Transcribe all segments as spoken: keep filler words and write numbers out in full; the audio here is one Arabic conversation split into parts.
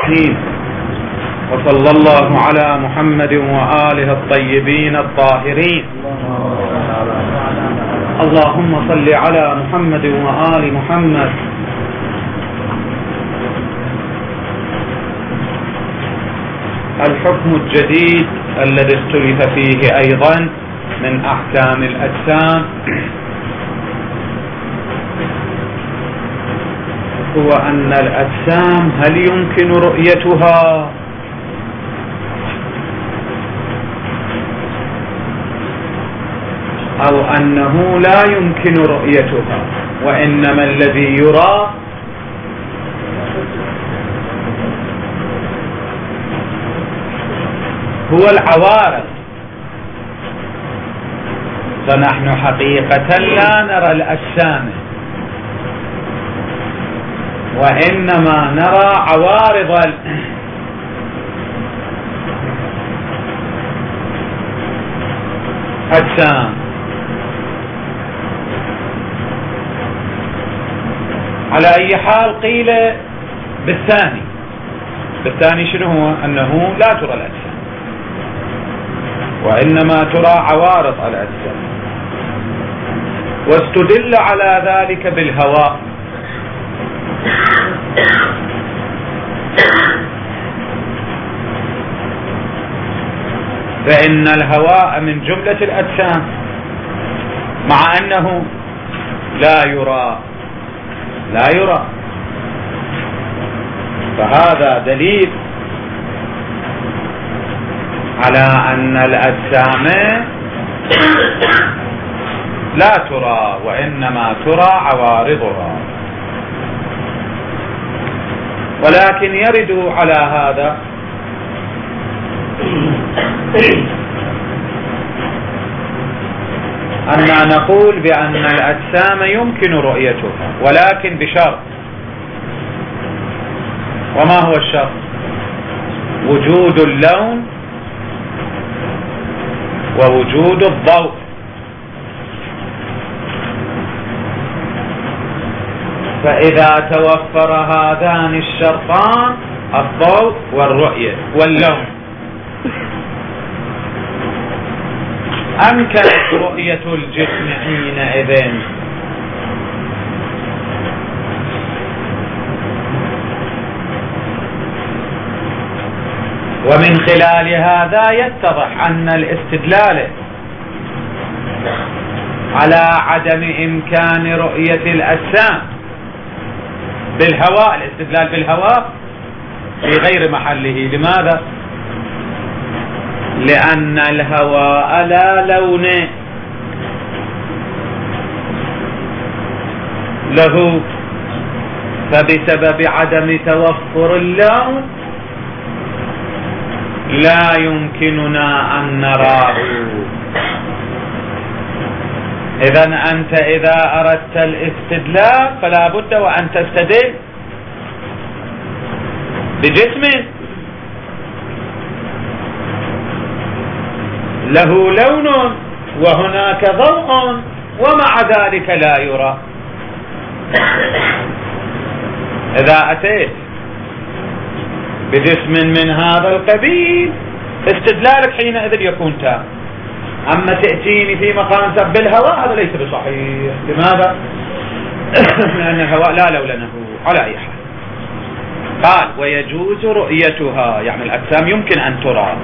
الرحيم. وصلى الله على محمد وآله الطيبين الطاهرين. اللهم صل على محمد وآل محمد. الحكم الجديد الذي اختلف فيه أيضا من أحكام الأجسام هو أن الأجسام هل يمكن رؤيتها أو أنه لا يمكن رؤيتها، وإنما الذي يرى هو العوارض. فنحن حقيقة لا نرى الأجسام، وإنما نرى عوارض الأجسام. على أي حال قيل بالثاني. بالثاني شنو هو؟ أنه لا ترى الأجسام وإنما ترى عوارض الأجسام، واستدل على ذلك بالهواء. فإن الهواء من جملة الأجسام مع أنه لا يرى لا يرى فهذا دليل على أن الأجسام لا ترى وإنما ترى عوارضها. ولكن يرد على هذا أن نقول بأن الأجسام يمكن رؤيتها، ولكن بشرط. وما هو الشرط؟ وجود اللون ووجود الضوء. فإذا توفر هذان الشرطان، الضوء والرؤية واللون، أمكنت رؤية الجسم حينئذ. ومن خلال هذا يتضح أن الاستدلال على عدم إمكان رؤية الأجسام بالهواء، الاستدلال بالهواء في غير محله. لماذا؟ لأن الهواء لا لون له، فبسبب عدم توفر اللون لا يمكننا أن نراه. إذن أنت إذا أردت الاستدلال فلا بد وأن تستدل بجسم له لون وهناك ضوء ومع ذلك لا يرى. إذا أتيت بجسم من هذا القبيل استدلالك حينئذ يكون تام. أما تأتيني في مقام سب الهواء هذا ليس بصحيح. لماذا؟ لأن الهواء لا لون له. على أي حال قال ويجوز رؤيتها، يعني الأجسام يمكن أن ترى،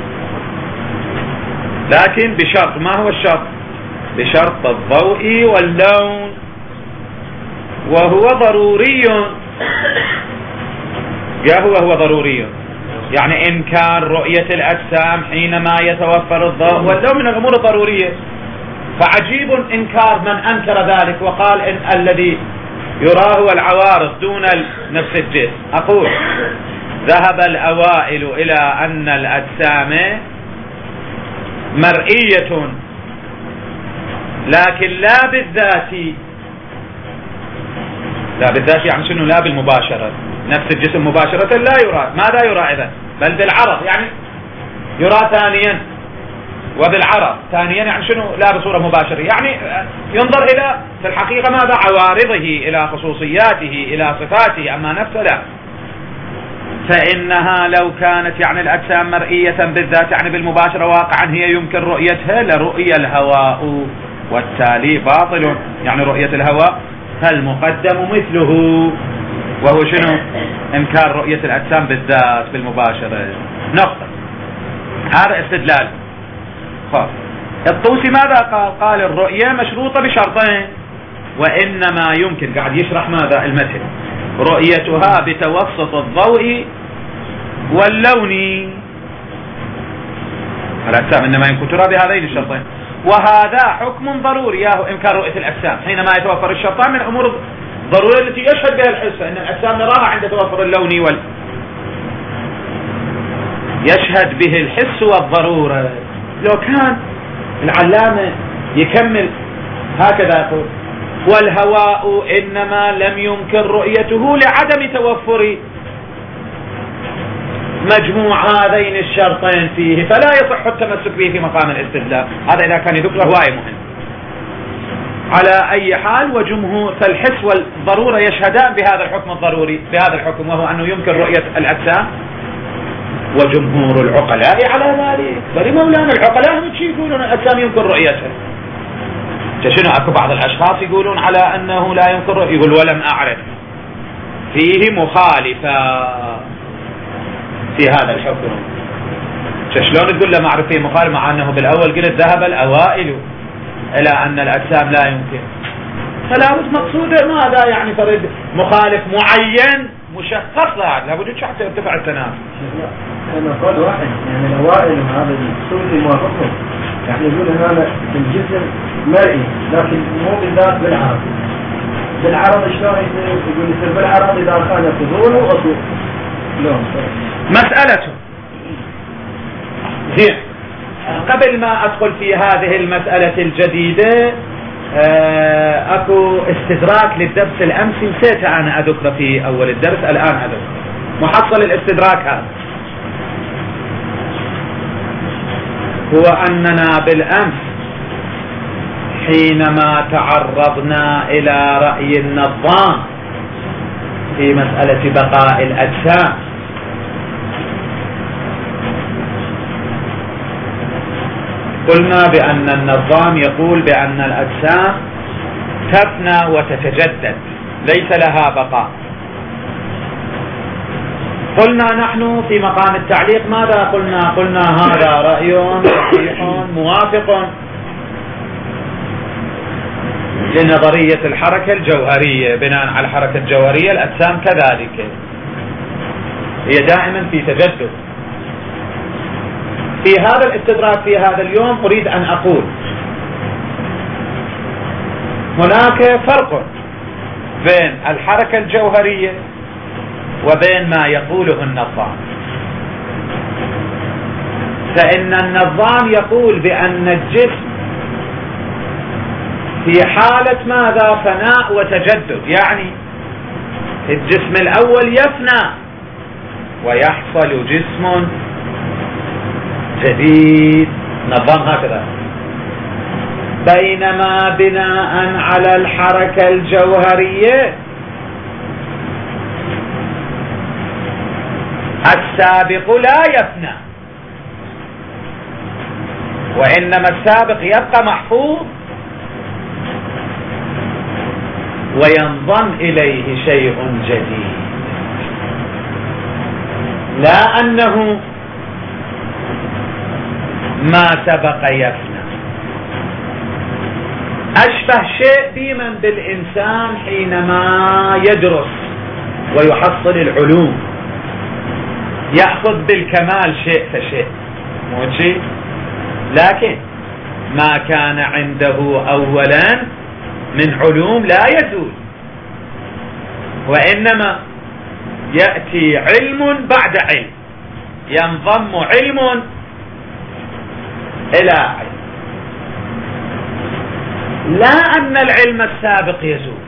لكن بشرط. ما هو الشرط؟ بشرط الضوء واللون، وهو ضروري. يا هو هو ضروري، يعني إمكان رؤية الأجسام حينما يتوفر الضوء واللون من الأمور الضرورية. فعجيب إنكار من أنكر ذلك وقال إن الذي يراه هو العوارض دون نفس الجسم. أقول ذهب الأوائل إلى أن الأجسام مرئية، لكن لا بالذات. لا بالذات يعني شنو؟ لا بالمباشرة. نفس الجسم مباشرة لا يرى. ماذا يرى إذن؟ بل بالعرض، يعني يرى ثانيا وبالعرض. ثانيا يعني شنو؟ لا بصورة مباشرة، يعني ينظر إلى في الحقيقة ماذا؟ عوارضه، إلى خصوصياته، إلى صفاته، أما نفسه لا. فإنها لو كانت يعني الأجسام مرئية بالذات يعني بالمباشرة واقعا هي يمكن رؤيتها لرؤية الهواء، والتالي باطل، يعني رؤية الهواء فالمقدم مثله، وهو شنو؟ إنكار رؤية الأجسام بالذات بالمباشرة. نقطة. هذا استدلال. خلاص. الطوسي ماذا قال؟ قال الرؤية مشروطة بشرطين، وإنما يمكن، قاعد يشرح ماذا؟ المذهب، رؤيتها بتوسط الضوء واللون. الأجسام إنما يمكن ترى بهذين الشرطين، وهذا حكم ضروري، ياهو إنكار رؤية الأجسام حينما يتوفر الشرطان من أمور ضرورية التي يشهد بها الحس، فإن الأجسام نراها عند توفر اللون وال يشهد به الحس والضرورة. لو كان العلامة يكمل هكذا يقول: والهواء إنما لم يمكن رؤيته لعدم توفر مجموع هذين الشرطين فيه، فلا يصح التمسك به في مقام الاستدلال. هذا إذا كان يذكر هواية مهم. على أي حال، وجمهور فالحس والضرورة يشهدان بهذا الحكم الضروري، بهذا الحكم، وهو أنه يمكن رؤية الأجسام، وجمهور العقلاء على ذلك. بل مولانا العقلاء هم يقولون الأجسام يمكن رؤيتها. شنو؟ أكو بعض الأشخاص يقولون على أنه لا يمكن رؤية، يقول ولم أعرف فيه مخالفة في هذا الحكم. شلون تقول له ما أعرف فيه مخالفة مع أنه بالأول قلت ذهب الأوائل إلى أن الأجسام لا يمكن؟ فلا بد مقصوده ماذا يعني؟ فرد مخالف معين مشخص، لا لابد حتى يرتفع التنافس. أنا قال واحد يعني الأوائل هذا الصوت موافقهم، يعني يقول هذا الجسم مرئي لكن مو بالذات بالعرض. بالعرض شلون يقول يصير بالعرض إذا كان فضول وأصول؟ لون مسألته زين. قبل ما أدخل في هذه المسألة الجديدة، أكو استدراك للدرس الأمسي نسيت أنا أذكر في أول الدرس، الآن أذكر محصل الاستدراك هذا، هو أننا بالأمس حينما تعرضنا إلى رأي النظام في مسألة بقاء الأجسام قلنا بأن النظام يقول بأن الأجسام تفنى وتتجدد، ليس لها بقاء. قلنا نحن في مقام التعليق ماذا قلنا؟ قلنا هذا رأي صحيح موافق لنظرية الحركة الجوهرية. بناء على الحركة الجوهرية الأجسام كذلك هي دائما في تجدد. في هذا الاستدراك في هذا اليوم أريد أن أقول هناك فرق بين الحركة الجوهرية وبين ما يقوله النظام. فإن النظام يقول بأن الجسم في حالة ماذا؟ فناء وتجدد، يعني الجسم الأول يفنى ويحصل جسم جديد، نظام هكذا. بينما بناء على الحركة الجوهرية السابق لا يفنى، وإنما السابق يبقى محفوظ وينضم إليه شيء جديد، لا أنه ما سبق يفنى. أشبه شيء بمن بالإنسان حينما يدرس ويحصل العلوم، يأخذ بالكمال شيء فشيء، مو شيء، لكن ما كان عنده أولا من علوم لا يزول، وإنما يأتي علم بعد علم، ينضم علم إلى علم، لا أن العلم السابق يزول.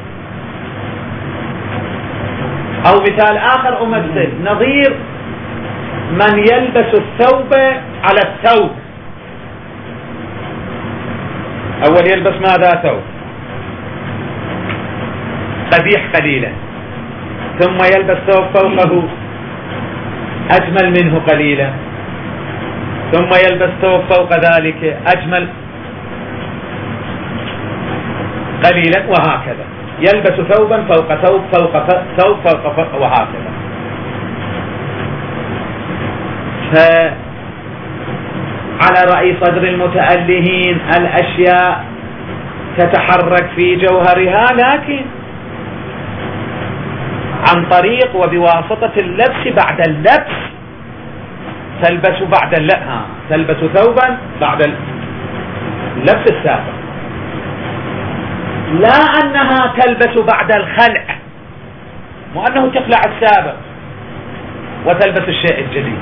أو مثال آخر أمثل، نظير من يلبس الثوب على الثوب. أول يلبس ماذا؟ ثوب قبيح قليلا، ثم يلبس ثوب فوقه أجمل منه قليلا، ثم يلبس ثوب فوق ذلك أجمل قليلا، وهكذا يلبس ثوبا فوق ثوب فوق ثوب فوق فوق وهكذا. فعلى رأي صدر المتألهين الأشياء تتحرك في جوهرها، لكن عن طريق وبواسطة اللبس بعد اللبس، تلبس بعد اللبس تلبس ثوبا بعد اللبس السابق، لا أنها تلبس بعد الخلع، مو أنه تخلع السابق وتلبس الشيء الجديد.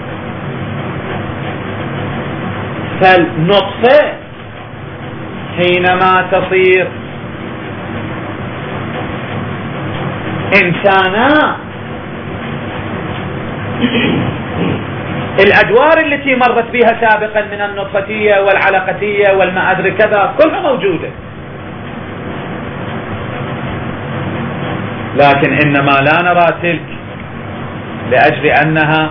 فالنطفة حينما تصير إنسانا، الأدوار التي مرت بها سابقا من النطفتية والعلقتية والما أدري كذا كلها موجودة، لكن إنما لا نرى تلك لأجل أنها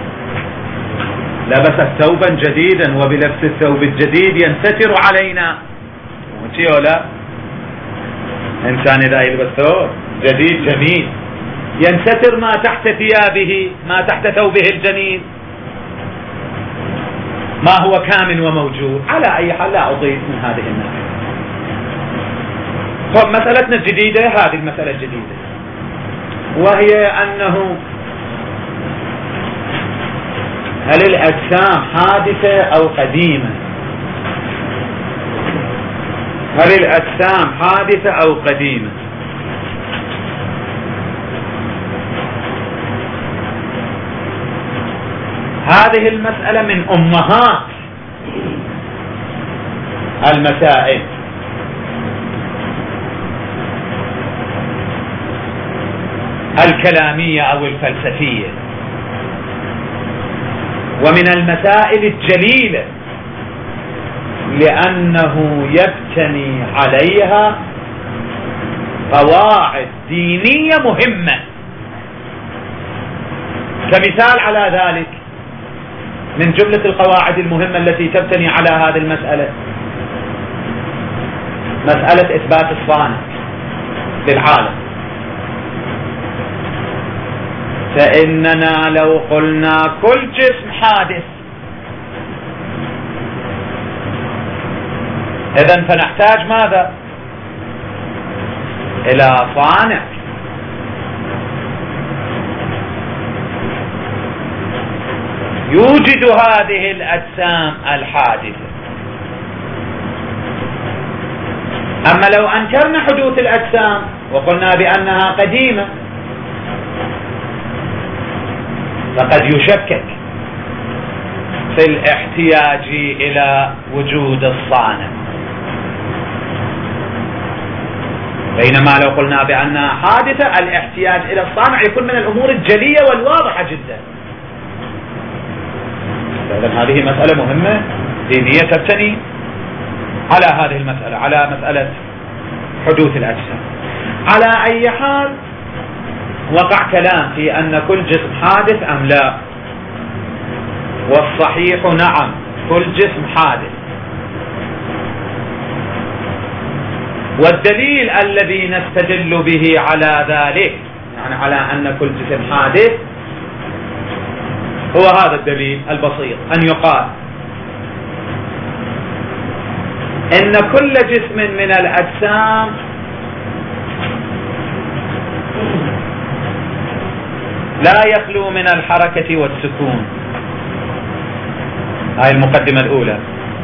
لبست ثوبا جديدا، وبلبس الثوب الجديد ينستر علينا. ولا إنسان إذا يلبس ثوب جديد جميل ينستر ما تحت ثيابه، ما تحت ثوبه الجميل، ما هو كامن وموجود. على أي حال لا أضيف من هذه الناحية. طب مسألتنا الجديدة هذه المسألة الجديدة، وهي أنه هل الأجسام حادثة أو قديمة؟ هل الأجسام حادثة أو قديمة؟ هذه المسألة من أمهات المسائل، الكلامية أو الفلسفية، ومن المسائل الجليلة لأنه يبتني عليها قواعد دينية مهمة. كمثال على ذلك من جملة القواعد المهمة التي تبتني على هذه المسألة مسألة إثبات الصانع للعالم. فإننا لو قلنا كل جسم حادث، إذن فنحتاج ماذا؟ إلى صانع. يوجد هذه الأجسام الحادثة. أما لو أنكرنا حدوث الأجسام وقلنا بأنها قديمة، فقد يشكك في الاحتياج إلى وجود الصانع، بينما لو قلنا بأنها حادثة الاحتياج إلى الصانع يكون من الأمور الجلية والواضحة جدا. إذن هذه مسألة مهمة دينية تبتني على هذه المسألة، على مسألة حدوث الأجسام. على أي حال وقع كلام في أن كل جسم حادث أم لا، والصحيح نعم كل جسم حادث. والدليل الذي نستدل به على ذلك، يعني على أن كل جسم حادث، هو هذا الدليل البسيط، أن يقال إن كل جسم من الأجسام لا يخلو من الحركة والسكون. هاي المقدمة الأولى.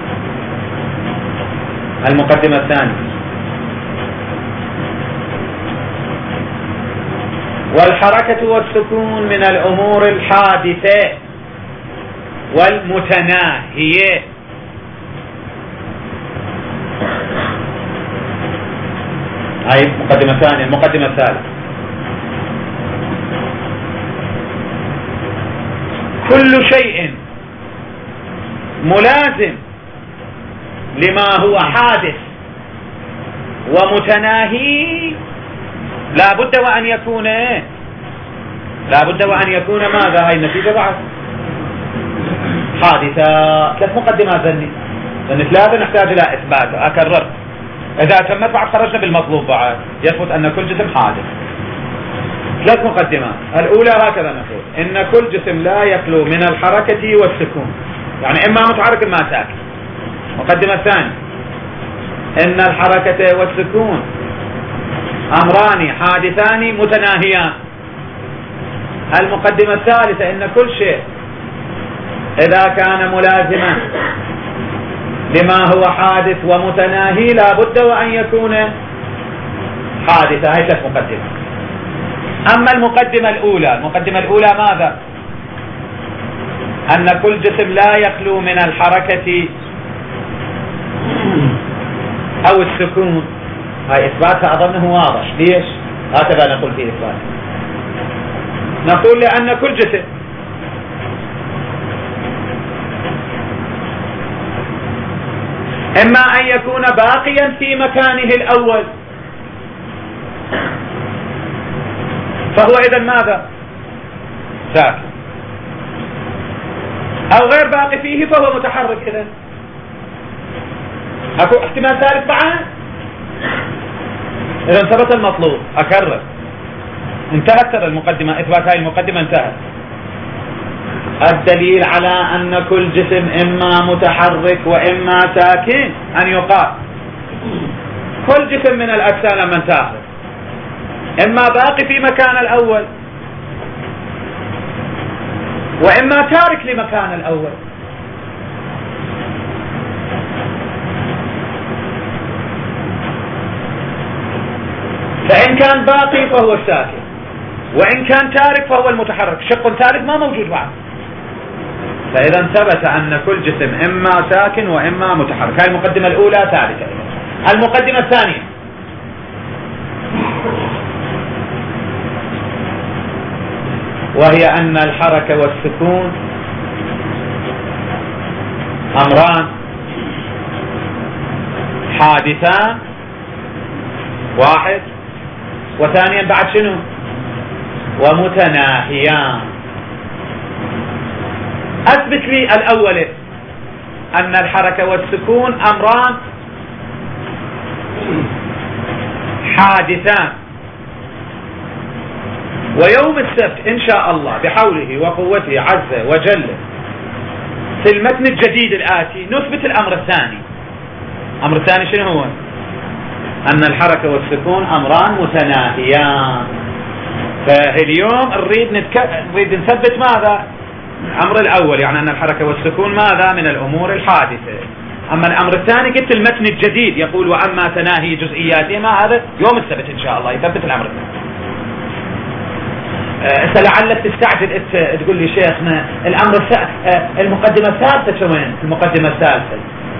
المقدمة الثانية، والحركة والسكون من الأمور الحادثة والمتناهية. هاي المقدمة الثانية. المقدمة الثالثة، كل شيء ملازم لما هو حادث ومتناهي لا بد وأن يكون لا بد وأن يكون ماذا؟ هاي النتيجة بعد حادثة. ثلاث مقدمات ذني لأن ثلاثة نحتاج إلى إثبات. أكرر إذا تمت بعد خرجنا بالمطلوب بعد يثبت أن كل جسم حادث. ثلاث مقدمات. الأولى هكذا نقول إن كل جسم لا يخلو من الحركة والسكون، يعني إما متحرك إما ساكن. مقدمة الثانية إن الحركة والسكون أمران حادثان متناهيان. المقدمة الثالثة إن كل شيء إذا كان ملازما لما هو حادث ومتناهي لا بد وأن يكون حادثا. هي ثلاث مقدمات. أما المقدمة الأولى، المقدمة الأولى ماذا؟ أن كل جسم لا يخلو من الحركة أو السكون. هاي إثباتها أظنه واضح. ليش؟ هكذا نقول في إثبات. نقول لأن كل جسم إما أن يكون باقيا في مكانه الأول فهو إذن ماذا؟ ساكن، أو غير باقي فيه فهو متحرك. إذن أكو احتمال ثالث بعد. إذن ثبت المطلوب. أكرر انتهت ترى المقدمة، إثبات هاي المقدمة انتهت. الدليل على أن كل جسم إما متحرك وإما ساكن أن يقال كل جسم من الأجسام لما تأخذ إما باقي في مكان الأول وإما تارك لمكان الأول. فإن كان باقي فهو الساكن، وإن كان تارك فهو المتحرك. شق ثالث ما موجود بعد. فإذا ثبت أن كل جسم إما ساكن وإما متحرك. هذه المقدمة الأولى ثابتة. المقدمة الثانية وهي أن الحركة والسكون أمران حادثان. واحد. وثانيا بعد شنو؟ ومتناهيان. أثبت لي الأول أن الحركة والسكون أمران حادثان. ويوم السبت إن شاء الله بحوله وقوته عز وجل في المتن الجديد الآتي نثبت الأمر الثاني. الأمر الثاني شنو هو؟ أن الحركة والسكون أمران متناهيان. فاليوم نريد نتك... نريد نثبت ماذا؟ الأمر الأول، يعني أن الحركة والسكون ماذا؟ من الأمور الحادثة. أما الأمر الثاني قلت المتن الجديد يقول وأما تناهي جزئياتهما، هذا يوم السبت إن شاء الله يثبت الأمر الثاني. أه لعلك تستعجل تقول لي شيخنا الأمر الثالث. أه المقدمة الثالثة وين؟ المقدمة الثالثة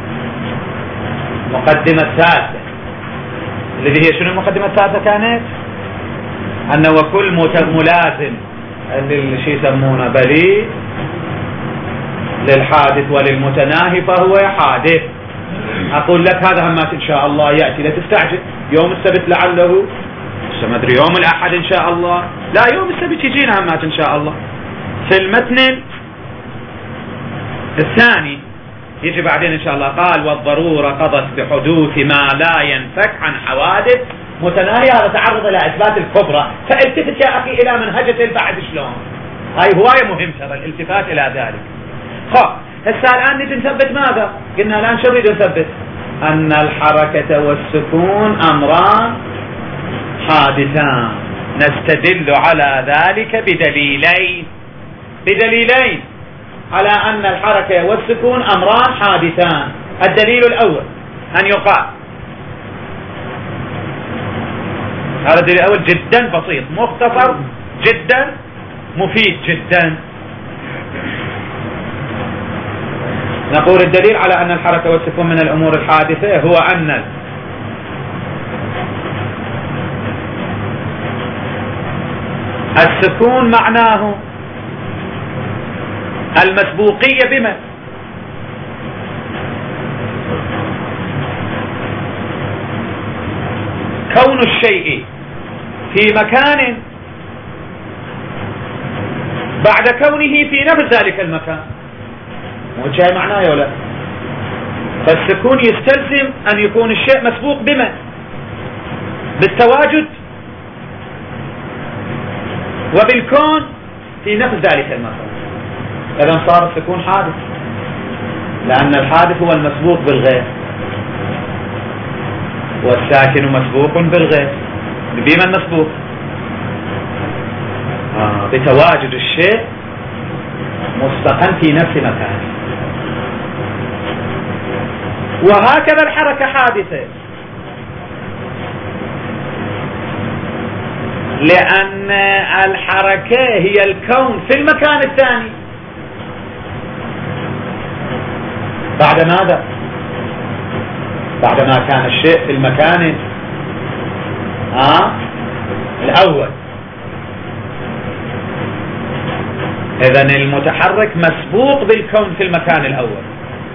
المقدمة الثالثة الذي هي شنو؟ المقدمة الثالثة كانت أنه وكل ملازم اللي شي يسمونه بليد للحادث وللمتناهي فهو حادث. أقول لك هذا همات إن شاء الله يأتي، لا تستعجل. يوم السبت لعله ما أدري، يوم الأحد إن شاء الله، لا يوم السبت يجينا همات إن شاء الله. في المتن الثاني يجي بعدين إن شاء الله. قال والضرورة قضت بحدوث ما لا ينفك عن حوادث متناهية. هذا تعرض إلى إثبات الكبرى. فالتفت يا أخي إلى منهجة البعد شلون. هاي هواية مهم ترى الالتفات إلى ذلك. خب هسه الآن نجي نثبت ماذا؟ قلنا الآن شو نريد نثبت؟ أن الحركة والسكون أمران حادثان. نستدل على ذلك بدليلين بدليلين على أن الحركة والسكون أمران حادثان. الدليل الأول أن يقال، هذا الدليل الأول جدا بسيط مختصر جدا مفيد جدا. نقول الدليل على أن الحركة والسكون من الأمور الحادثة هو أن السكون معناه المسبوقية بما؟ كون الشيء في مكان بعد كونه في نفس ذلك المكان. وجهي معناه يا ولا؟ فالسكون يستلزم أن يكون الشيء مسبوق بما؟ بالتواجد وبالكون في نفس ذلك المكان. إذن صار السكون حادث، لأن الحادث هو المسبوق بالغير، والساكن مسبوق بالغير. بما المسبوق؟ آه بتواجد الشيء مستقن في نفس مكانه. وهكذا الحركة حادثة، لأن الحركة هي الكون في المكان الثاني. بعد ماذا؟ بعدما كان الشيء في المكان آه الأول. إذن المتحرك مسبوق بالكون في المكان الأول،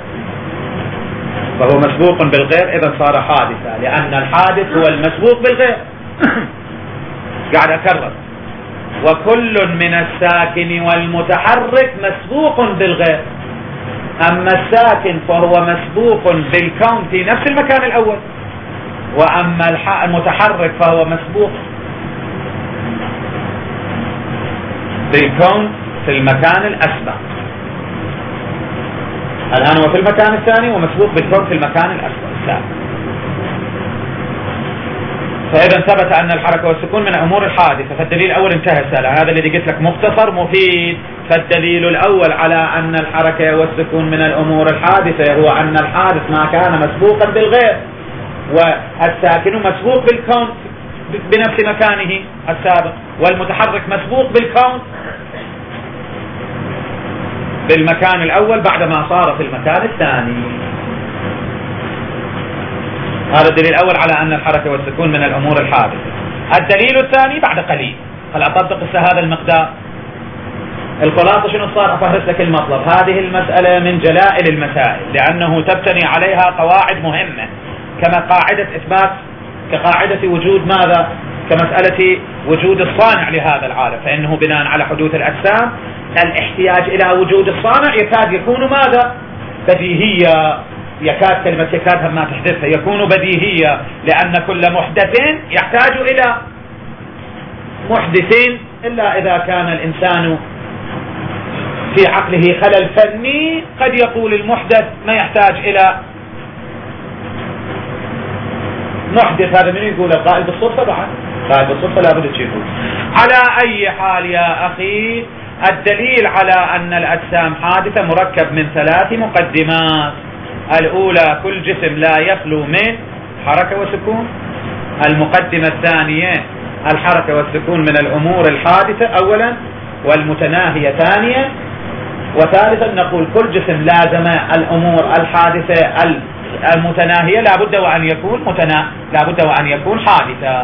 فهو مسبوق بالغير، إذن صار حادثا، لأن الحادث هو المسبوق بالغير. قاعد أكرر: وكل من الساكن والمتحرك مسبوق بالغير. أما الساكن فهو مسبوق بالكون في نفس المكان الأول، وأما المتحرك فهو مسبوق بالكون في المكان الأسبق. الآن هو في المكان الثاني ومسبوق بالكون في المكان الأسبق. فإذا ثبت أن الحركة والسكون من الأمور الحادثة. فالدليل الأول انتهى السالة. هذا الذي قلت لك مختصر مفيد. فالدليل الأول على أن الحركة والسكون من الأمور الحادثة هو أن الحادث ما كان مسبوقا بالغير، والساكن مسبوق بالكون بنفس مكانه السابق، والمتحرك مسبوق بالكون بالمكان الأول بعدما صار في المكان الثاني. هذا الدليل الأول على أن الحركة والسكون من الأمور الحادثة. الدليل الثاني بعد قليل. هل أطبق هذا المقدار؟ الخلاصة شنو صار؟ أفهرس لك المطلب. هذه المسألة من جلائل المسائل، لأنه تبتني عليها قواعد مهمة، كما قاعدة إثبات، كقاعدة وجود ماذا؟ كمسألة وجود الصانع لهذا العالم، فإنه بناء على حدوث الأجسام الاحتياج إلى وجود الصانع يكاد يكون ماذا؟ بديهية. يكاد، كلمة يكاد ما تحدثها، يكون بديهية، لأن كل محدث يحتاج إلى محدثين، إلا إذا كان الإنسان في عقله خلل فني قد يقول المحدث ما يحتاج إلى محدث. هذا من يقول؟ القائل بالصدفة. بعد قائل بالصدفة لا بد تشوفه. على أي حال يا أخي، الدليل على أن الأجسام حادثة مركب من ثلاث مقدمات. الأولى: كل جسم لا يخلو من حركة وسكون. المقدمة الثانية: الحركة والسكون من الأمور الحادثة أولا، والمتناهية ثانيا، وثالثا نقول كل جسم لازم الأمور الحادثة المتناهية لا بد وأن يكون متنا لا بد وأن يكون حادثة.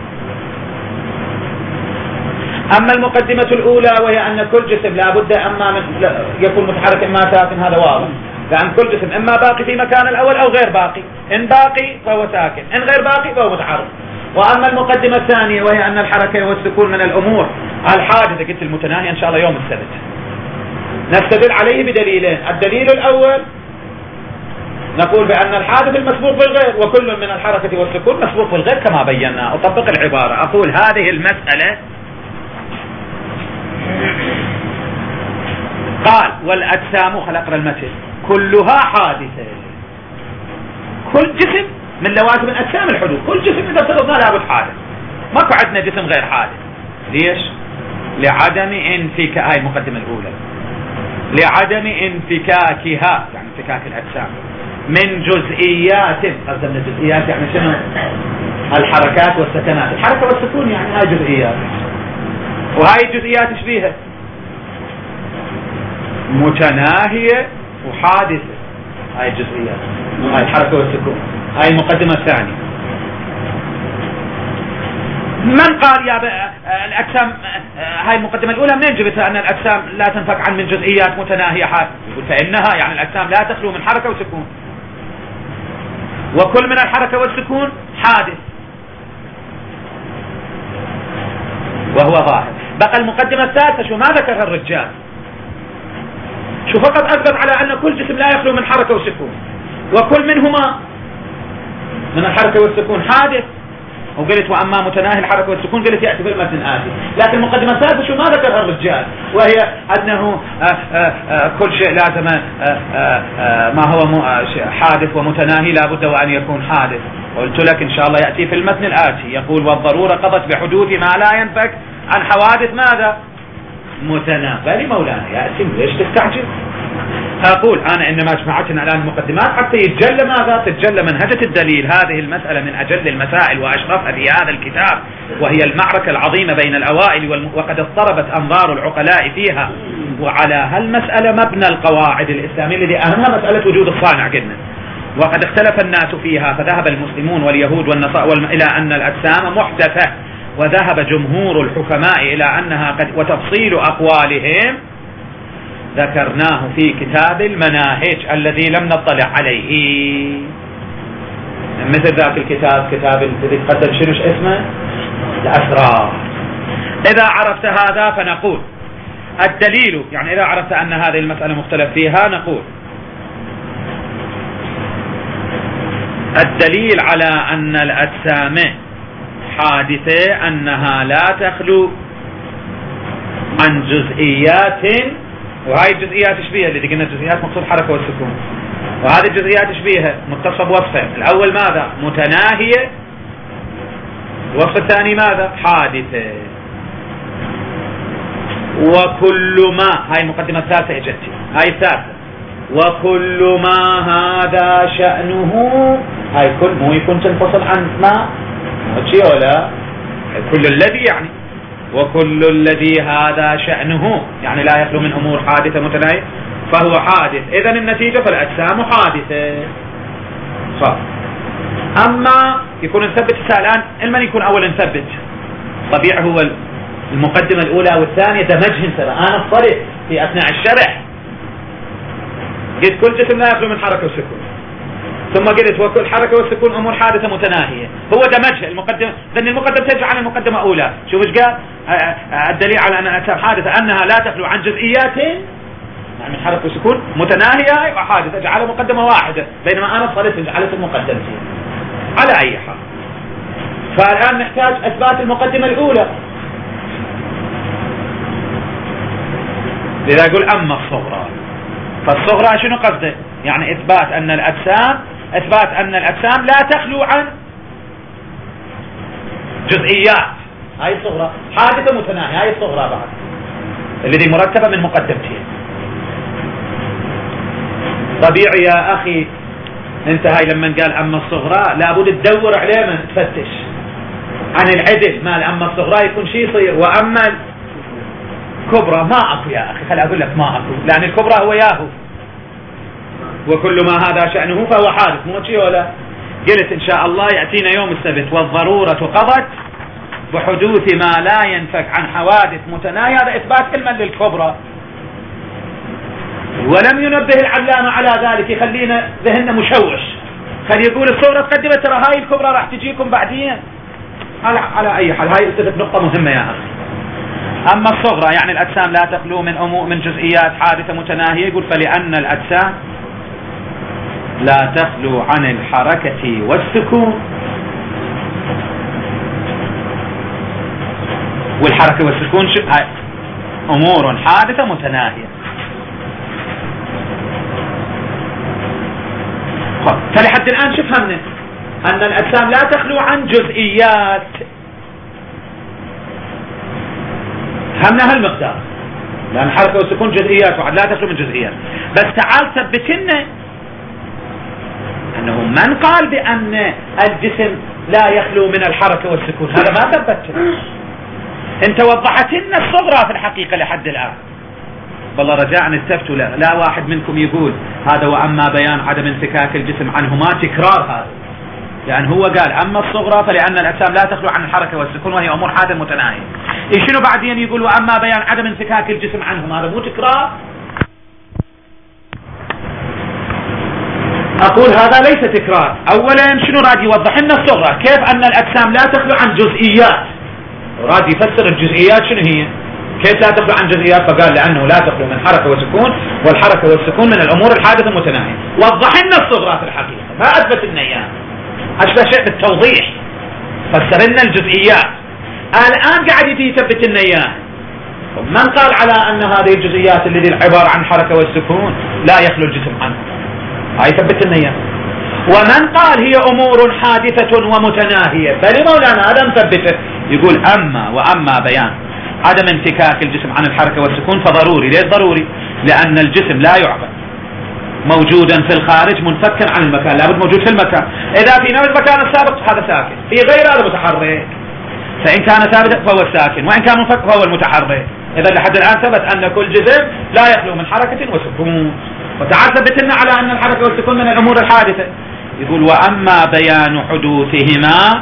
أما المقدمة الأولى وهي أن كل جسم لا بد أما من يكون متحرك إما ساكن، هذا واضح، لأن كل جسم إما باقي في مكان الأول أو غير باقي، إن باقي فهو ساكن، إن غير باقي فهو متحرك. وأما المقدمة الثانية وهي أن الحركة والسكون من الأمور الحادثة، قلت المتناهية إن شاء الله يوم السبت نستدل عليه بدليلين. الدليل الأول نقول بأن الحادث المسبوق بالغير، وكل من الحركة والسكون مسبوق بالغير كما بينا. أطبق العبارة، أقول هذه المسألة قال والأجسام، خلقنا المثل، كلها حادثة. كل جسم من لوازم الأجسام الحدوث، كل جسم إذا افترضنا لابد حادث، ماكو عندنا جسم غير حادث. ليش؟ لعدم انفكاك، هاي المقدمة الأولى، لعدم انفكاكها، يعني انفكاك الأجسام من جزئيات. قصدنا جزئيات يعني شنو؟ الحركات والسكنات. الحركة والسكون يعني هاي جزئيات، وهاي الجزئيات ايش بيها؟ متناهية وحادثة. هاي الجزئيات، هاي الحركة والسكون، هاي المقدمة الثانية. من قال يا الأجسام، هاي المقدمة الأولى منين جبتها أن الأجسام لا تنفك عن من جزئيات متناهية حادثة؟ يقول فإنها يعني الأجسام لا تخلو من حركة وسكون، وكل من الحركة والسكون حادث، وهو ظاهر. بقى المقدمة الثالثة شو ما ذكرها الرجال، شو فقط أثبت على أن كل جسم لا يخلو من حركة وسكون، وكل منهما من الحركة والسكون حادث، وقلت وأما متناهي الحركة والسكون قلت يأتي في المتن الآتي. لكن المقدمة الثالثة شو ما ذكرها الرجال، وهي أنه آآ آآ كل شيء لازم آآ ما هو حادث ومتناهي لا بد وأن يكون حادث. قلت لك إن شاء الله يأتي في المتن الآتي يقول والضرورة قضت بحدوث ما لا ينفك عن حوادث ماذا متناهي. بل مولانا يا أسم ليش تستعجل؟ أقول أنا إنما جمعتنا الآن المقدمات حتى يتجلى ماذا؟ تتجلى منهجة الدليل. هذه المسألة من أجل المسائل وأشرفها في هذا الكتاب، وهي المعركة العظيمة بين الأوائل والم... وقد اضطربت أنظار العقلاء فيها. وعلى هالمسألة مبنى القواعد الإسلامية الذي أهمها مسألة وجود الصانع قلنا. وقد اختلف الناس فيها، فذهب المسلمون واليهود والنصارى والم... إلى أن الأجسام محدثة، وذهب جمهور الحكماء إلى أنها قد، وتفصيل أقوالهم ذكرناه في كتاب المناهج الذي لم نطلع عليه، مثل ذاك الكتاب كتاب الذي قدم شنو اسمه الأسرار. إذا عرفت هذا فنقول الدليل، يعني إذا عرفت أن هذه المسألة مختلف فيها نقول الدليل على أن الأجسام حادثة أنها لا تخلو عن جزئيات، وهاي الجزئيات شبيهة اللي قلنا الجزئيات مقصود حركة والسكون، وهذه الجزئيات شبيهة متصف بوصفين، الأول ماذا متناهية، الوصف الثاني ماذا حادثة. وكل ما، هاي المقدمة الثالثة اجتي، هاي الثالثة، وكل ما هذا شأنه، هاي كل مو يكون تنفصل عن ما شيء ولا كل الذي، يعني وكل الذي هذا شأنه يعني لا يخلو من أمور حادثة متناهية فهو حادث. إذن النتيجة فالأجسام حادثة. صح. أما يكون نثبت الآن المن يكون أولا نثبت طبيعي هو المقدمة الأولى والثانية دمجهم سوا. أنا اضطرت في أثناء الشرح قلت كل جسم لا يخلو من حركة وسكون، ثم قلت وكل حركة والسكون أمور حادثة متناهية، هو دمجها المقدمة، لأن المقدمة ترجع عن المقدمة الأولى. شوف ايش قال الدليل على أن الأجسام حادثة أنها لا تخلو عن جزئيات يعني حركة وسكون متناهية وحادثة، جعل مقدمة واحدة، بينما أنا اضطريت جعلت المقدمتين. على أي حال فالآن نحتاج إثبات المقدمة الأولى، لذا يقول أما الصغرى، فالصغرى شنو قصده؟ يعني إثبات أن الأجسام، إثبات أن الأجسام لا تخلو عن جزئيات، هاي الصغرى حادثة متناهية، هاي الصغرى بعد الذي مرتبة من مقدمتين. طبيعي يا أخي أنت هاي لما قال أما الصغرى لابد تدور عليه من تفتش عن العدل، مال أما الصغرى يكون شيء يصير، وأما الكبرى ما أكو يا أخي، خل أقول لك ما أكو، لأن الكبرى هو ياهو، وكل ما هذا شأنه فهو حادث، مو شيء ولا. قلت إن شاء الله يأتينا يوم السبت والضرورة قضت بحدوث ما لا ينفك عن حوادث متناهية، هذا إثبات علما للكبرى، ولم ينبه العلامة على ذلك، يخلينا ذهننا مشوش، خلي يقول الصورة تقدمت ترى هاي الكبرى راح تجيكم بعدين. على, على أي حال هاي استفدت نقطة مهمة يا أخي. أما الصغرى يعني الأجسام لا تخلو من أمور من جزئيات حادثة متناهية، يقول فلأن الأجسام لا تخلو عن الحركة والسكون، والحركة والسكون أمور حادثة متناهية. فلحد الآن شو فهمنا؟ أن الأجسام لا تخلو عن جزئيات، فهمنا هالمقدار، لأن الحركة والسكون جزئيات وعد لا تخلو من جزئيات. بس تعال ثبت لنا أنه من قال بأن الجسم لا يخلو من الحركة والسكون، هذا ما ثبت. انت وضحت لنا الصغرى في الحقيقة لحد الآن. والله رجاء استفتوا لا, لا واحد منكم يقول هذا وأما بيان عدم انفكاك الجسم عنهما تكرار هذا، لأن هو قال أما الصغرى فلأن الأجسام لا تخلو عن الحركة والسكون وهي أمور حادثة متناهية. شنو بعدين يقول وأما بيان عدم انفكاك الجسم عنهما، هذا مو تكرار؟ أقول هذا ليس تكرار. أولا شنو راد يوضح لنا الصغرى كيف أن الأجسام لا تخلو عن جزئيات، راد يفسر الجزئيات شنو هي، كيف لا تخلو عن جزئيات؟ فقال لأنه لا تخلو من حركة وسكون، والحركة والسكون من الأمور الحادثة المتناهية. وضح لنا الصغرى في الحقيقة، ما أثبت لنا إياها، أشبه شيء بالتوضيح، فسر لنا الجزئيات. الآن قاعد يثبت لنا إياها. من قال على أن هذه الجزئيات التي عبارة عن حركة والسكون لا يخلو الجسم عنها؟ هاي ثبت لنا إياها. ومن قال هي أمور حادثة ومتناهية، بل مولانا هذا مثبته، يقول أما وأما بيان عدم انفكاك الجسم عن الحركة والسكون فضروري. ليش ضروري؟ لأن الجسم لا يعقل موجودا في الخارج منفكا عن المكان، لابد موجود في المكان. إذا في نفس المكان السابق هذا ساكن، في غير هذا متحرك، فإن كان ثابتا فهو الساكن، وإن كان منفك فهو المتحرك. إذا لحد الآن ثبت أن كل جسم لا يخلو من حركة وسكون. وتعال ثبت لنا على أن الحركة والسكون من الأمور الحادثة. يقول وأما بيان حدوثهما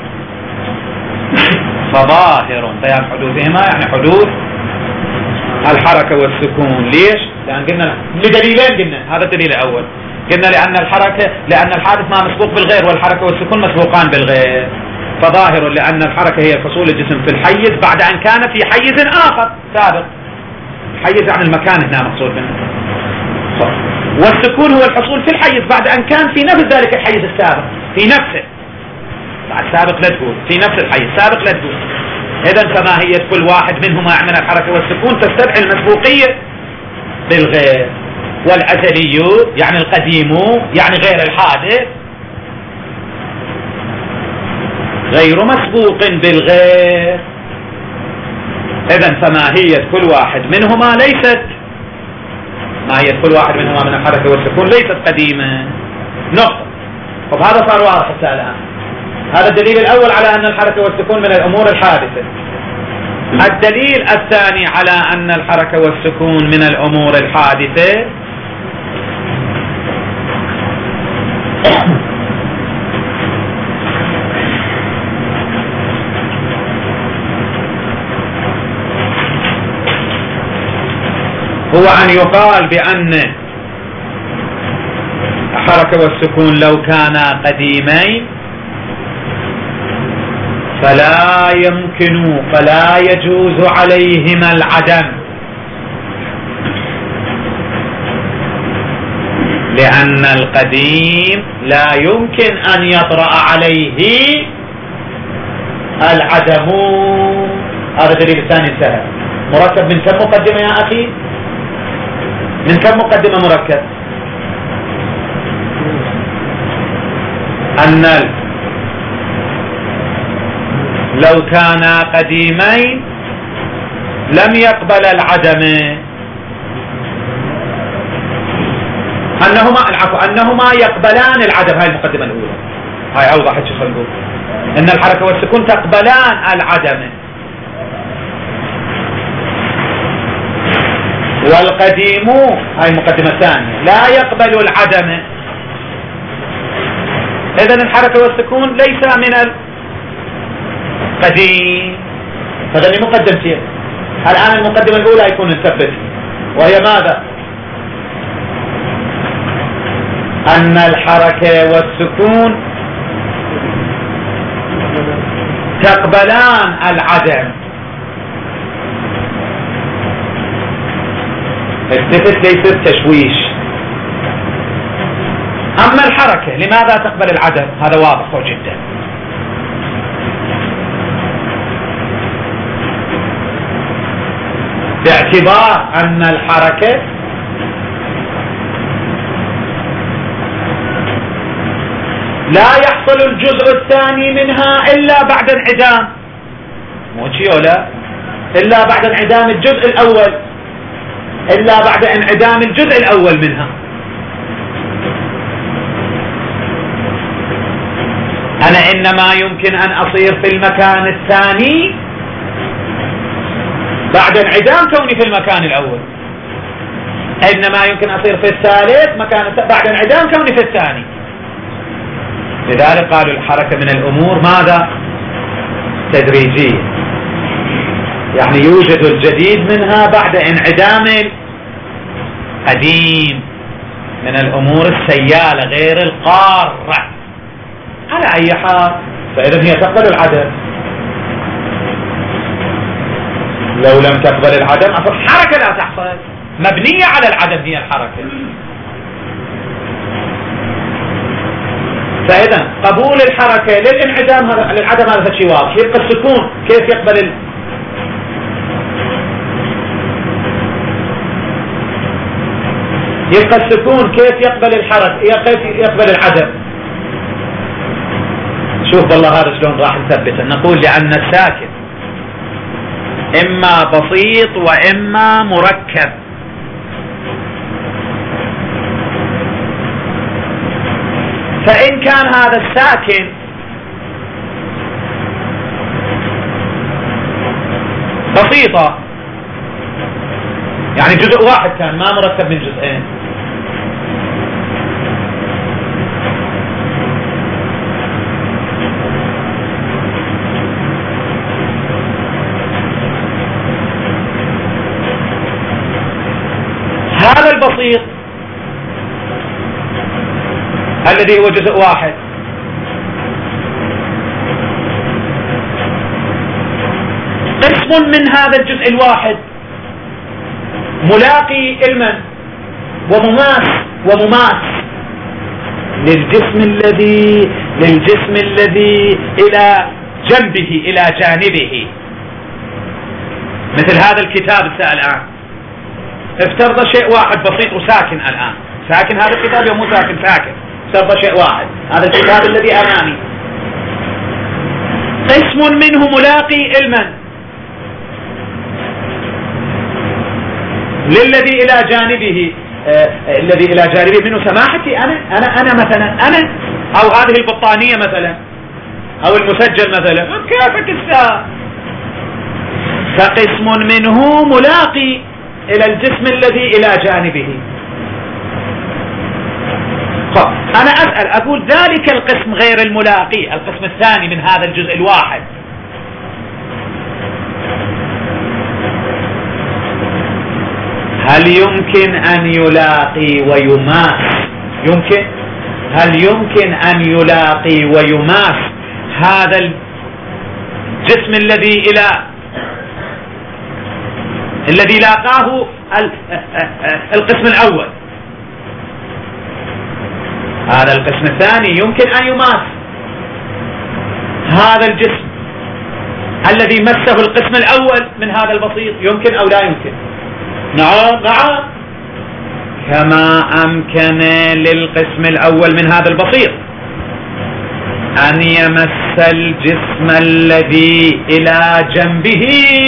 فظاهر. بيان حدوثهما يعني حدوث الحركة والسكون. ليش؟ لأن قلنا لدليلين، قلنا هذا الدليل الأول، قلنا لأن الحركة لأن الحادث ما مسبوق بالغير، والحركة والسكون مسبوقان بالغير. فظاهر لأن الحركة هي حصول الجسم في الحيز بعد أن كان في حيز آخر سابق. الحيز عن المكان هنا مقصود منه. والسكون هو الحصول في الحيز بعد أن كان في نفس ذلك الحيز السابق، في نفسه. بعد سابق لا تقول، في نفس الحيز سابق لا تقول. إذن فماهية كل واحد منهما من الحركة والسكون تستدعي المسبوقية بالغير. والأزلي يعني القديم يعني غير الحادث غير مسبوق بالغير. إذن فماهية كل واحد منهما ليست ماهية كل واحد منهما من الحركة والسكون ليست قديمة. نقطة. فهذا صار واضح حتى الآن. هذا الدليل الأول على أن الحركة والسكون من الأمور الحادثة. الدليل الثاني على أن الحركة والسكون من الأمور الحادثة هو أن يقال بأن الحركة والسكون لو كانا قديمين فلا يمكن فلا يجوز عليهما العدم، لأن القديم لا يمكن أن يطرأ عليه العدم. هذا الدليل الثاني سهل، مركب من كم مقدمة يا أخي؟ من كم مقدمة مركب؟ أن لو كانا قديمين لم يقبل العدم، أنهما العفو أنهما يقبلان العدم. هاي المقدمة الأولى، هاي أوضح شو خلقوا، أن الحركة والسكون تقبلان العدم، والقديم هاي المقدمة الثانية لا يقبل العدم. إذن الحركة والسكون ليس من القديم. هذا اللي مقدمتين. الآن المقدمة الأولى يكون نثبت، وهي ماذا؟ أن الحركة والسكون تقبلان العدم. التفت ليس التشويش. أما الحركة لماذا تقبل العدم؟ هذا واضح جدا. باعتبار أن الحركة لا يحصل الجزء الثاني منها إلا بعد انعدام، مو شيء ولا إلا بعد انعدام الجزء الأول، إلا بعد انعدام الجزء الأول منها. أنا إنما يمكن أن أصير في المكان الثاني بعد انعدام كوني في المكان الأول، إنما يمكن أصير في الثالث مكان بعد انعدام كوني في الثاني. لذلك قالوا الحركة من الأمور ماذا؟ تدريجية، يعني يوجد الجديد منها بعد انعدام القديم من الأمور السيالة غير القارة. على أي حال فإذا هي تقبل العدم، لو لم تقبل العدم حركة لا تحصل، مبنية على العدم هي الحركة. فإذا قبول الحركة للانعدام هذا للعدم هذا شيء واضح. يبقى السكون كيف يقبل ال... يبقى السكون كيف يقبل الحركة، كيف يقبل العدم. شوف والله هذا شلون راح نثبته. نقول لأن الساكن إما بسيط وإما مركب. فإن كان هذا الساكن بسيطة يعني جزء واحد كان ما مركب من جزئين، هذا البسيط الذي هو جزء واحد قسم من هذا الجزء الواحد ملاقي علما ومماس ومماس للجسم الذي للجسم الذي إلى جنبه إلى جانبه. مثل هذا الكتاب الآن افترض شيء واحد بسيط وساكن الآن، ساكن هذا الكتاب يوم مو ساكن ساكن افترض شيء واحد، هذا الكتاب الذي أمامي قسم منه ملاقي علما للذي إلى جانبه آه الذي إلى جانبه منه سماحتي أنا أنا أنا مثلا أنا أو هذه البطانية مثلا أو المسجل مثلا كيفك الساعة. فقسم منه ملاقي إلى الجسم الذي إلى جانبه. أنا أسأل أقول ذلك القسم غير الملاقي، القسم الثاني من هذا الجزء الواحد، هل يمكن أن يلاقي ويماس؟ يمكن. هل يمكن أن يلاقي ويماس هذا الجسم الذي إلى الذي لاقاه القسم الأول؟ هذا القسم الثاني يمكن أن يماس هذا الجسم الذي مسه القسم الأول من هذا البسيط، يمكن أو لا يمكن؟ نعم نعم، كما أمكن للقسم الأول من هذا البسيط أن يمس الجسم الذي إلى جنبه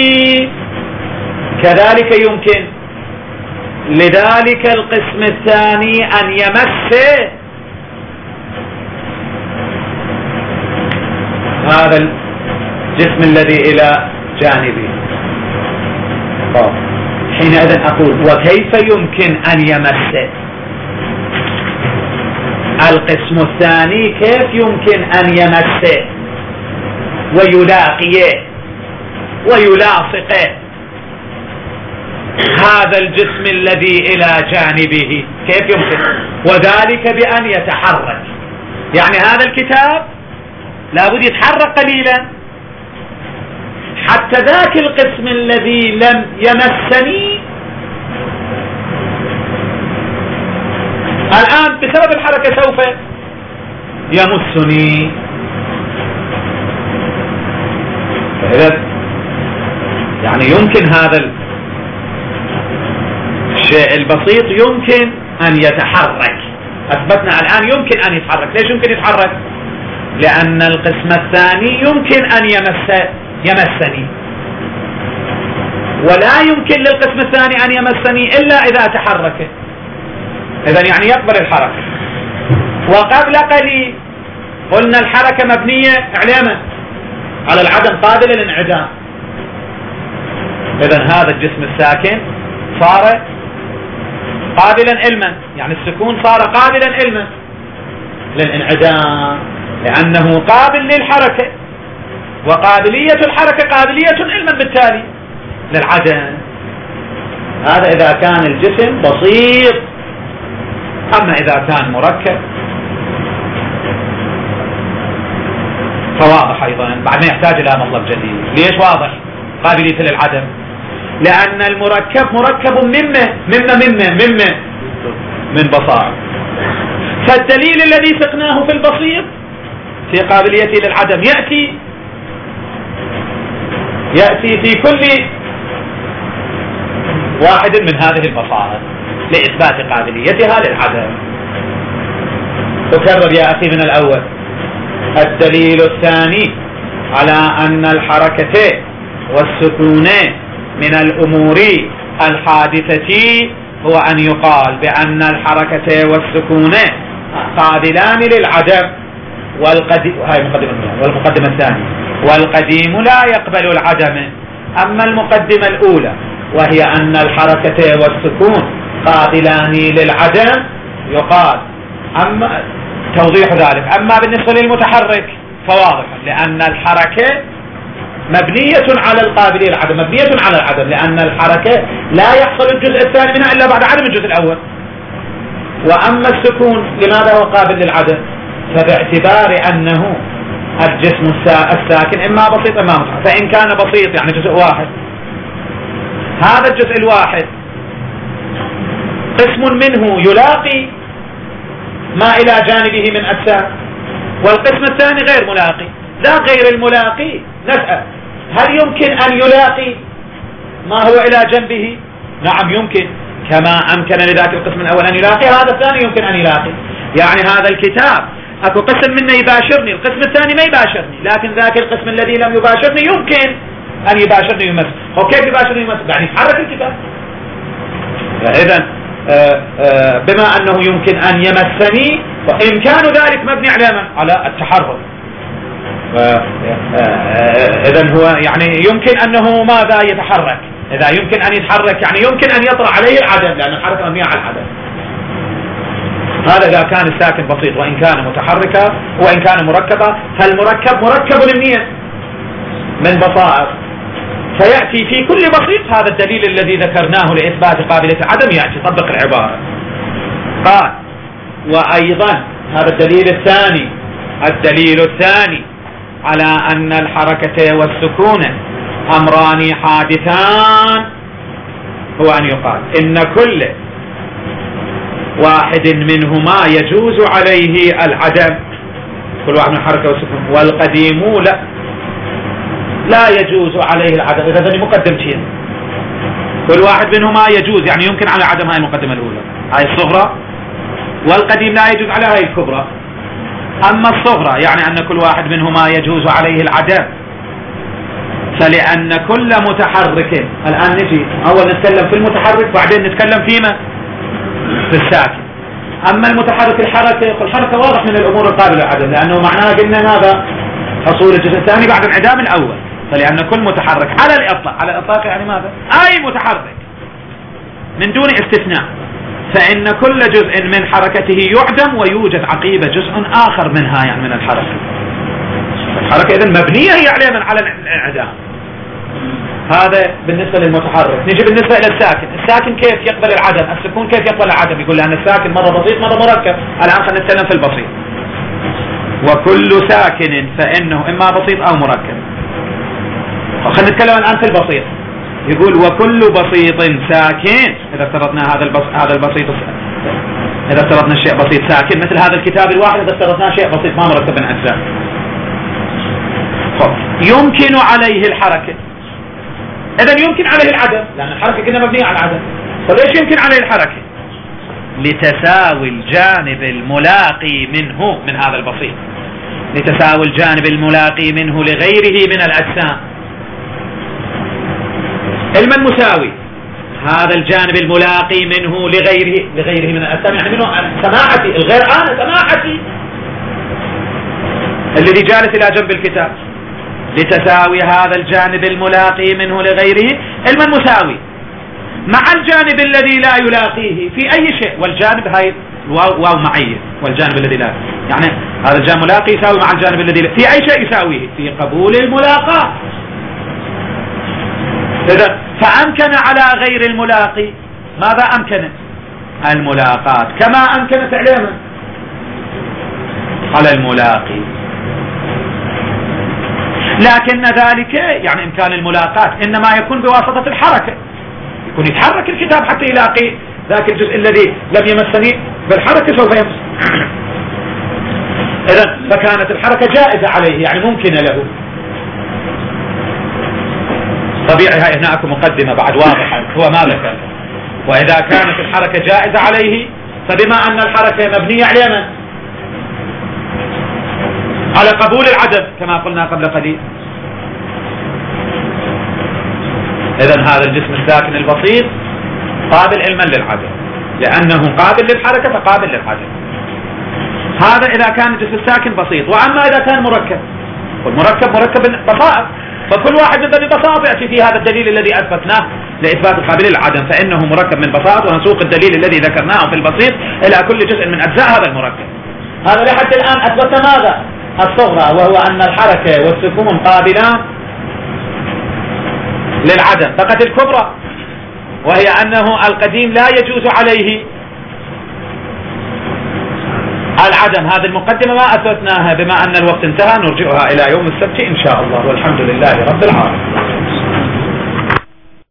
كذلك يمكن لذلك القسم الثاني أن يمس هذا الجسم الذي إلى جانبه. طب حينئذ أقول وكيف يمكن أن يمس القسم الثاني؟ كيف يمكن أن يمس ويلاقي ويلاصق هذا الجسم الذي إلى جانبه؟ كيف يمكن؟ وذلك بأن يتحرك. يعني هذا الكتاب لابد يتحرك قليلا حتى ذاك القسم الذي لم يمسني الآن بسبب الحركة سوف يمسني. يعني يمكن هذا الشيء البسيط يمكن أن يتحرك. أثبتنا الآن يمكن أن يتحرك. ليش يمكن يتحرك؟ لأن القسم الثاني يمكن أن يمس يمسني، ولا يمكن للقسم الثاني أن يمسني إلا إذا تحرك. إذن يعني يقبل الحركة. وقبل قليل قلنا الحركة مبنية على على العدم قابل للانعدام. إذن هذا الجسم الساكن صار قابلا علما، يعني السكون صار قابلا علما للانعدام لأنه قابل للحركة، وقابلية الحركة قابلية علما بالتالي للعدم. هذا إذا كان الجسم بسيط. أما إذا كان مركب فواضح أيضا بعد ما يحتاج إلى مطلب جديد. ليش واضح؟ قابلية للعدم لأن المركب مركب مما مما مما مما من بصائر. فالدليل الذي سقناه في البسيط في قابليته للعدم يأتي يأتي في كل واحد من هذه البصائر لإثبات قابليتها للعدم. أكرر يا أخي من الأول: الدليل الثاني على أن الحركة والسكون من الأمور الحادثة هو أن يقال بأن الحركة والسكون قابلان للعدم، والقديم هاي المقدمة والمقدمة الثانية، والقديم لا يقبل العدم. أما المقدمة الأولى وهي أن الحركة والسكون قابلان للعدم يقال أما توضيح ذلك. أما بالنسبة للمتحرك فواضح، لأن الحركة مبنية على القابلية للعدم، مبنية على العدم، لأن الحركة لا يحصل الجزء الثاني منها إلا بعد عدم الجزء الأول. وأما السكون لماذا هو قابل للعدم؟ فباعتبار أنه الجسم الساكن إما بسيط إما متحرك، فإن كان بسيط يعني جزء واحد، هذا الجزء الواحد قسم منه يلاقي ما إلى جانبه من أجسام، والقسم الثاني غير ملاقي. ذا غير الملاقي نسأل: هل يمكن أن يلاقي ما هو إلى جنبه؟ نعم يمكن، كما أمكن لذاك القسم الأول أن يلاقي، هذا الثاني يمكن أن يلاقي. يعني هذا الكتاب أكو قسم منه يباشرني، القسم الثاني ما يباشرني، لكن ذاك القسم الذي لم يباشرني يمكن أن يباشرني ويمس. وكيف يباشرني ويمس؟ يعني يتحرك الكتاب. إذن بما أنه يمكن أن يمسني، وإمكان ذلك مبني على على التحرك. إذن هو يعني يمكن أنه ماذا يتحرك. إذا يمكن أن يتحرك يعني يمكن أن يطرأ عليه العدم، لأن الحركة مبنية على العدم. هذا إذا كان الساكن بسيط، وإن كان متحركا وإن كان مركبا، فالمركب مركب منين؟ من بصائر. فيأتي في كل بسيط هذا الدليل الذي ذكرناه لإثبات قابلية العدم، يأتي طبق العبارة. قال: وأيضا هذا الدليل الثاني، الدليل الثاني على أن الحركة والسكون أمران حادثان هو أن يقال إن كل واحد منهما يجوز عليه العدم، كل واحد من الحركة والسكون، والقديم لا لا يجوز عليه العدم. إذا ذني مقدمتين، كل واحد منهما يجوز يعني يمكن على عدم، هاي المقدمة الأولى هاي الصغرى، والقديم لا يجوز على هاي الكبرى. أما الصغرى يعني أن كل واحد منهما يجوز عليه العدم، فلأن كل متحرك، الآن نجي أول نتكلم في المتحرك بعدين نتكلم فيما في الساكن. أما المتحرك الحركة، الحركة واضح من الأمور القابلة للعدم، لأنه معناه قلنا ماذا؟ حصول الجزء الثاني بعد انعدام الأول. فلأن كل متحرك على الإطلاق، على الإطلاق يعني ماذا؟ أي متحرك من دون استثناء، فإن كل جزء من حركته يعدم ويوجد عقيبة جزء آخر منها يعني من الحركة. الحركة إذن مبنية هي على على الانعدام. هذا بالنسبة للمتحرك. نيجي بالنسبة إلى الساكن. الساكن كيف يقبل العدم؟ السكون كيف يقبل العدم؟ يقول لأن الساكن مرة بسيط مرة مركب. الآن خلينا نتكلم في البسيط. وكل ساكن فإنه إما بسيط أو مركب. خلينا نتكلم الآن في البسيط. يقول وكل بسيط ساكن، إذا افترضنا هذا البس... هذا البسيط إذا افترضنا الشيء بسيط ساكن مثل هذا الكتاب الواحد، إذا افترضنا شيء بسيط ما مركب من أجزاء، يمكن عليه الحركة. إذا يمكن عليه العدم، لأن الحركة كنا مبنية على العدم. فليش يمكن عليه الحركة؟ لتساوي الجانب الملاقي منه من هذا البسيط، لتساوي الجانب الملاقي منه لغيره من الأجسام. علما مساوي هذا الجانب الملاقي منه لغيره لغيره من الأجسام، يعني منه سماعتي الغير أنا سماعتي الذي جالس إلى جنب الكتاب، لتساوي هذا الجانب الملاقي منه لغيره علما مساوي مع الجانب الذي لا يلاقيه في أي شيء. والجانب هاي واو معية، والجانب الذي لا يعني هذا الجانب الملاقي يساوي مع الجانب الذي لا في أي شيء يساويه في قبول الملاقاة. إذا فأمكن على غير الملاقي ماذا أمكن؟ الملاقاة، كما أمكنت علما على الملاقي. لكن ذلك يعني إمكان الملاقاة إنما يكون بواسطة الحركة، يكون يتحرك الكتاب حتى يلاقي ذاك الجزء الذي لم يمسني بالحركة سوف يمس. إذا فكانت الحركة جائزة عليه، يعني ممكنة له. طبيعي هاي هناك مقدمة بعد واضحة هو ما ذكر. وإذا كانت الحركة جائزة عليه فبما أن الحركة مبنية على من؟ على قبول العدم كما قلنا قبل قليل. إذن هذا الجسم الساكن البسيط قابل علما للعدم، لأنه قابل للحركة فقابل للعدم. هذا إذا كان الجسم الساكن بسيط. وأما إذا كان مركب، والمركب مركب بسائط، فكل واحد من ذي بساط يأتي في هذا الدليل الذي أثبتناه لإثبات القابل للعدم، فإنه مركب من بساط، ونسوق الدليل الذي ذكرناه في البسيط إلى كل جزء من أجزاء هذا المركب. هذا لحد الآن أثبت ماذا؟ الصغرى، وهو أن الحركة والسكون قابلان للعدم. فقط الكبرى وهي أنه القديم لا يجوز عليه العدم. هذه المقدمة ما أثبتناها، بما أن الوقت انتهى نرجعها إلى يوم السبت إن شاء الله، والحمد لله رب العالمين.